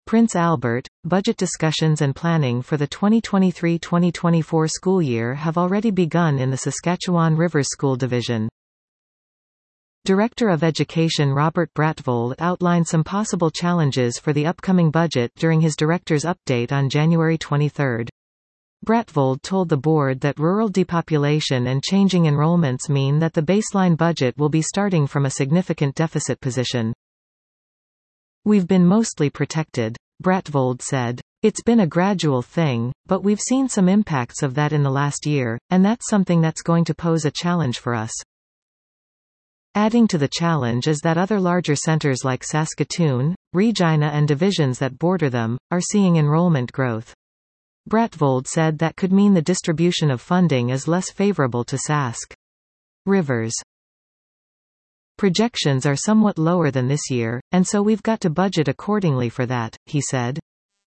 Prince Albert. Budget discussions and planning for the 2023-2024 school year have already begun in the Saskatchewan Rivers School Division. Director of Education Robert Bratvold outlined some possible challenges for the upcoming budget during his director's update on January 23. Bratvold told the board that rural depopulation and changing enrollments mean that the baseline budget will be starting from a significant deficit position. "We've been mostly protected," Bratvold said. "It's been a gradual thing, but we've seen some impacts of that in the last year, and that's something that's going to pose a challenge for us." Adding to the challenge is that other larger centers like Saskatoon, Regina and divisions that border them, are seeing enrollment growth. Bratvold said that could mean the distribution of funding is less favorable to Sask. Rivers projections are somewhat lower than this year, and so we've got to budget accordingly for that, he said.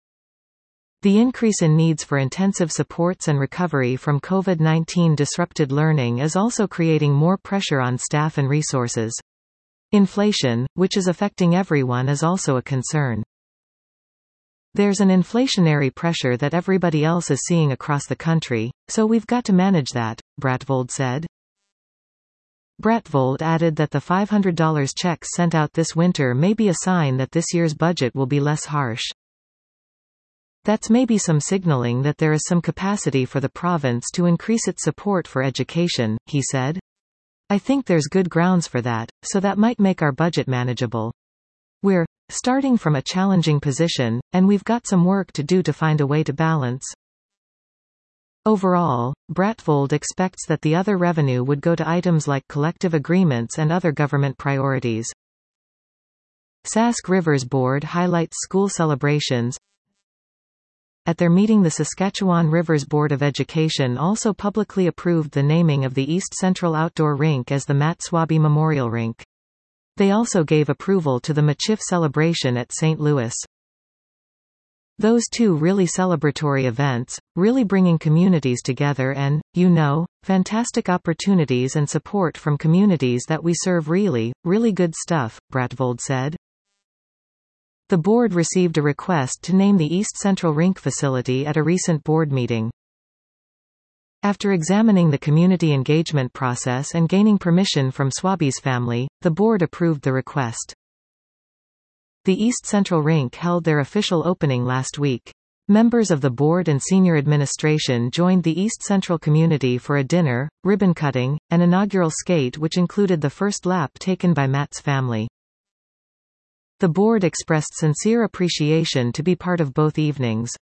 The increase in needs for intensive supports and recovery from COVID-19 disrupted learning is also creating more pressure on staff and resources. Inflation, which is affecting everyone, is also a concern. "There's an inflationary pressure that everybody else is seeing across the country, so we've got to manage that," Bratvold said. Bratvold added that the $500 checks sent out this winter may be a sign that this year's budget will be less harsh. "That's maybe some signaling that there is some capacity for the province to increase its support for education," he said. "I think there's good grounds for that, so that might make our budget manageable. We're starting from a challenging position, and we've got some work to do to find a way to balance." Overall, Bratvold expects that the other revenue would go to items like collective agreements and other government priorities. Sask Rivers Board highlights school celebrations. At their meeting, the Saskatchewan Rivers Board of Education also publicly approved the naming of the East Central Outdoor Rink as the Matt Swaby Memorial Rink. They also gave approval to the Machif celebration at St. Louis. Those two really celebratory events, really bringing communities together and, fantastic opportunities and support from communities that we serve. Really good stuff, Bratvold said. The board received a request to name the East Central Rink facility at a recent board meeting. After examining the community engagement process and gaining permission from Swaby's family, the board approved the request. The East Central Rink held their official opening last week. Members of the board and senior administration joined the East Central community for a dinner, ribbon cutting, and inaugural skate which included the first lap taken by Matt's family. The board expressed sincere appreciation to be part of both evenings.